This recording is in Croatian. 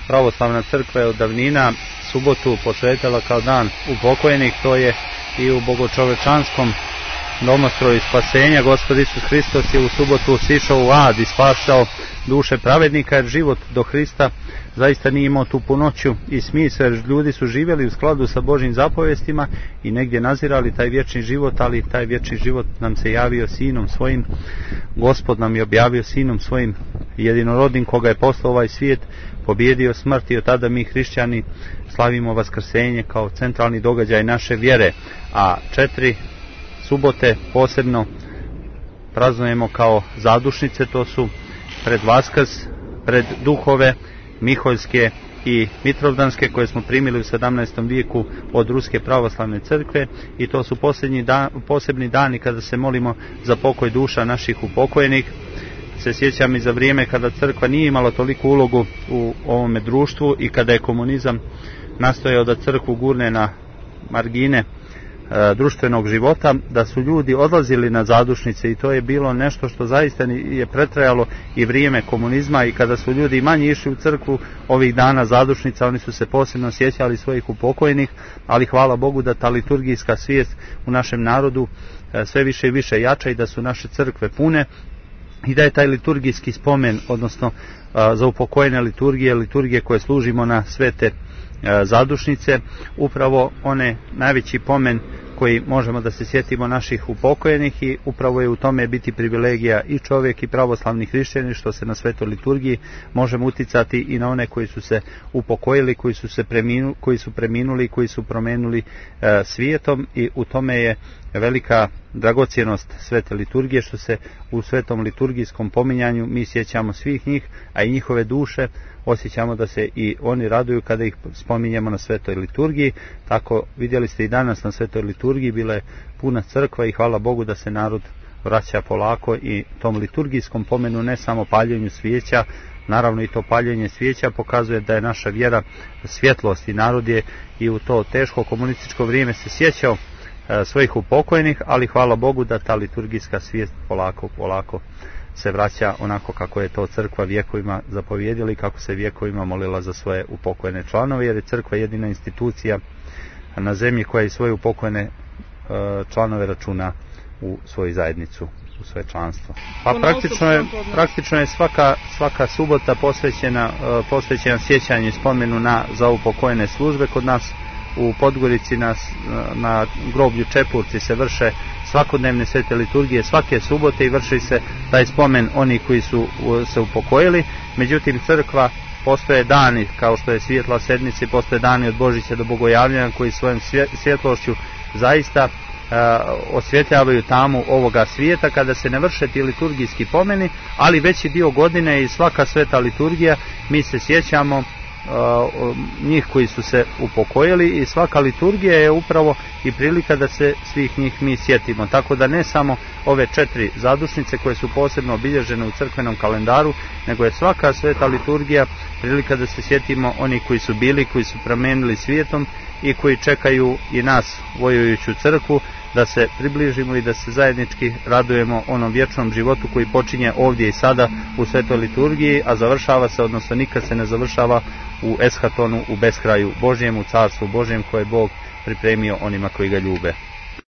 pravoslavna crkva je od davnina subotu posvetila kao dan upokojenih. To je i u bogočovečanskom domostroju spasenja. Gospod Isus Hristos je u subotu sišao u ad i spasao duše pravednika, jer život do Hrista zaista nije imao tu punoću i smisao, jer ljudi su živjeli u skladu sa Božjim zapovestima i negdje nazirali taj vječni život, ali taj vječni život nam se javio Sinom svojim. Gospod nam je objavio Sinom svojim jedinorodnim, koga je poslao ovaj svijet, pobjedio smrt, i od tada mi hrišćani slavimo vaskrsenje kao centralni događaj naše vjere, a 4 subote posebno praznujemo kao zadušnice. To su pred Vaskrs, pred duhove Miholjske i Mitrovdanske, koje smo primili u 17. vijeku od Ruske pravoslavne crkve, i to su posebni dani kada se molimo za pokoj duša naših upokojenih. Se sjećam i za vrijeme kada crkva nije imala toliku ulogu u ovome društvu i kada je komunizam nastojao da crkvu gurne na margine društvenog života, da su ljudi odlazili na zadušnice, i to je bilo nešto što zaista je pretrajalo i vrijeme komunizma, i kada su ljudi manje išli u crkvu ovih dana zadušnica, oni su se posebno sjećali svojih upokojenih, ali hvala Bogu da ta liturgijska svijest u našem narodu sve više i više jača i da su naše crkve pune, i da je taj liturgijski spomen, odnosno za upokojene liturgije koje služimo na svete zadušnice, upravo one najveći pomen koji možemo da se sjetimo naših upokojenih, i upravo je u tome biti privilegija i čovjek i pravoslavni hrišćani, što se na svetoj liturgiji možemo uticati i na one koji su se upokojili, koji su preminuli, koji su promenuli svijetom, i u tome je velika dragocjenost svete liturgije, što se u svetom liturgijskom pominjanju mi sjećamo svih njih, a i njihove duše osjećamo da se i oni raduju kada ih spominjemo na svetoj liturgiji. Tako vidjeli ste i danas na svetoj liturgiji bila je puna crkva, i hvala Bogu da se narod vraća polako i tom liturgijskom pomenu, ne samo paljenju svijeća. Naravno i to paljenje svijeća pokazuje da je naša vjera svjetlost, i narod je i u to teško komunističko vrijeme se sjećao svojih upokojenih, ali hvala Bogu da ta liturgijska svijest polako se vraća onako kako je to crkva vjekovima zapovjedila i kako se vjekovima molila za svoje upokojene članove, jer je crkva jedina institucija na zemlji koja i svoje upokojene članove računa u svoju zajednicu, u svoje članstvo. Pa praktično je svaka subota posvećena sjećanju i spomenu za upokojene službe. Kod nas u Podgorici na groblju Čepurci se vrše svakodnevne svete liturgije svake subote i vrši se taj spomen onih koji su se upokojili. Međutim, crkva, postoje dani kao što je svjetla sedmice, postoje dani od Božića do Bogojavljanja koji svojom svjetlošću zaista osvjetljavaju tamu ovoga svijeta, kada se ne vrše ti liturgijski pomeni, ali veći dio godine i svaka sveta liturgija mi se sjećamo njih koji su se upokojili, i svaka liturgija je upravo i prilika da se svih njih mi sjetimo. Tako da ne samo ove 4 zadušnice koje su posebno obilježene u crkvenom kalendaru, nego je svaka sveta liturgija prilika da se sjetimo oni koji su bili, koji su promijenili svijetom i koji čekaju i nas vojujuću crkvu, da se približimo i da se zajednički radujemo onom vječnom životu koji počinje ovdje i sada u svetoj liturgiji, a završava se, odnosno nikad se ne završava, u eshatonu, u beskraju Božjem, u carstvu Božjem koje je Bog pripremio onima koji ga ljube.